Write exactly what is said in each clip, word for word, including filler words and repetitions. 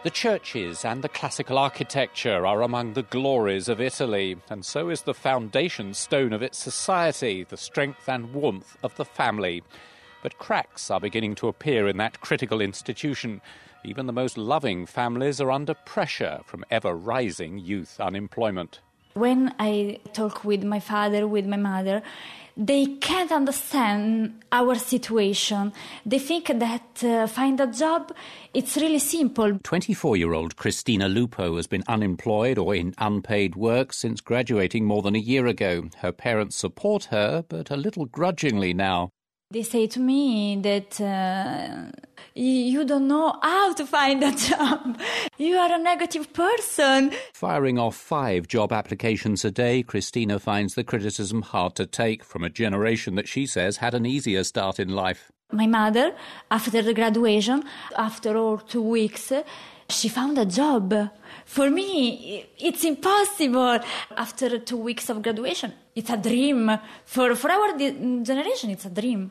The churches and the classical architecture are among the glories of Italy, and so is the foundation stone of its society, the strength and warmth of the family. But cracks are beginning to appear in that critical institution. Even the most loving families are under pressure from ever-rising youth unemployment. When I talk with my father, with my mother, they can't understand our situation. They think that uh, find a job, it's really simple. twenty-four-year-old Cristina Lupo has been unemployed or in unpaid work since graduating more than a year ago. Her parents support her, but a little grudgingly now. They say to me that uh, you don't know how to find a job. You are a negative person. Firing off five job applications a day, Cristina finds the criticism hard to take from a generation that she says had an easier start in life. My mother, after the graduation, after all two weeks, she found a job. For me, it's impossible. After two weeks of graduation, it's a dream. For, for our generation, it's a dream.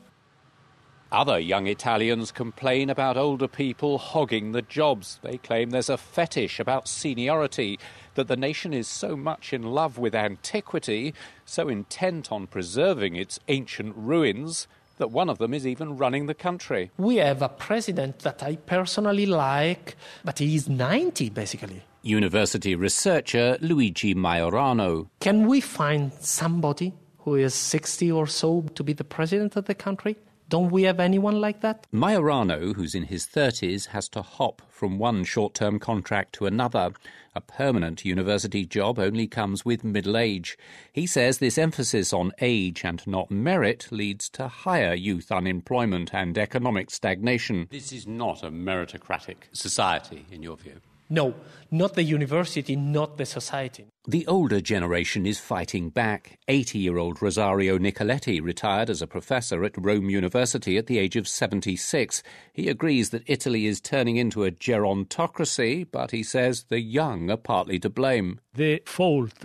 Other young Italians complain about older people hogging the jobs. They claim there's a fetish about seniority, that the nation is so much in love with antiquity, so intent on preserving its ancient ruins, that one of them is even running the country. We have a president that I personally like, but he is ninety, basically. University researcher Luigi Majorano. Can we find somebody who is sixty or so to be the president of the country? Don't we have anyone like that? Majorano, who's in his thirties, has to hop from one short-term contract to another. A permanent university job only comes with middle age. He says this emphasis on age and not merit leads to higher youth unemployment and economic stagnation. This is not a meritocratic society, in your view. No, not the university, not the society. The older generation is fighting back. eighty-year-old Rosario Nicoletti retired as a professor at Rome University at the age of seventy-six. He agrees that Italy is turning into a gerontocracy, but he says the young are partly to blame. The fault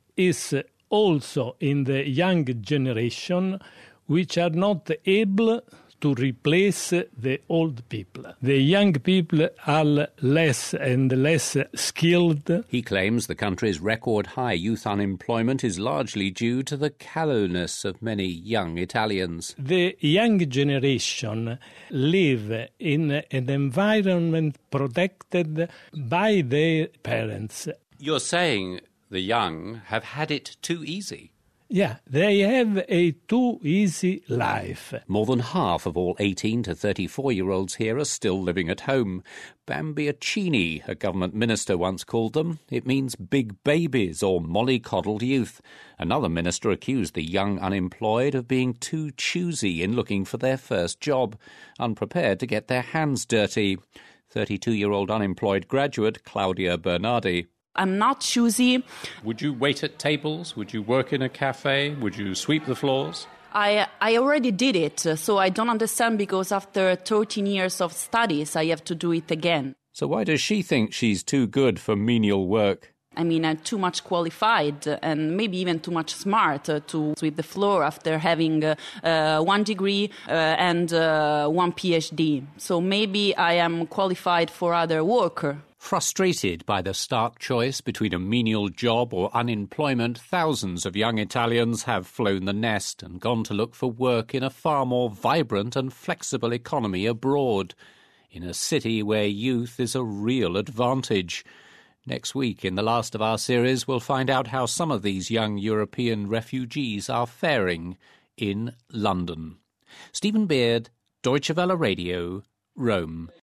is also in the young generation, which are not able to replace the old people. The young people are less and less skilled. He claims the country's record-high youth unemployment is largely due to the callowness of many young Italians. The young generation live in an environment protected by their parents. You're saying the young have had it too easy? Yeah, they have a too easy life. More than half of all eighteen to thirty-four-year-olds here are still living at home. Bambiacini, a government minister, once called them. It means big babies or mollycoddled youth. Another minister accused the young unemployed of being too choosy in looking for their first job, unprepared to get their hands dirty. thirty-two-year-old unemployed graduate Claudia Bernardi. I'm not choosy. Would you wait at tables? Would you work in a cafe? Would you sweep the floors? I I already did it, so I don't understand because after thirteen years of studies, I have to do it again. So why does she think she's too good for menial work? I mean, I'm too much qualified and maybe even too much smart to sweep the floor after having uh, uh, one degree uh, and uh, one PhD. So maybe I am qualified for other work. Frustrated by the stark choice between a menial job or unemployment, thousands of young Italians have flown the nest and gone to look for work in a far more vibrant and flexible economy abroad, in a city where youth is a real advantage. Next week, in the last of our series, we'll find out how some of these young European refugees are faring in London. Stephen Beard, Deutsche Welle Radio, Rome.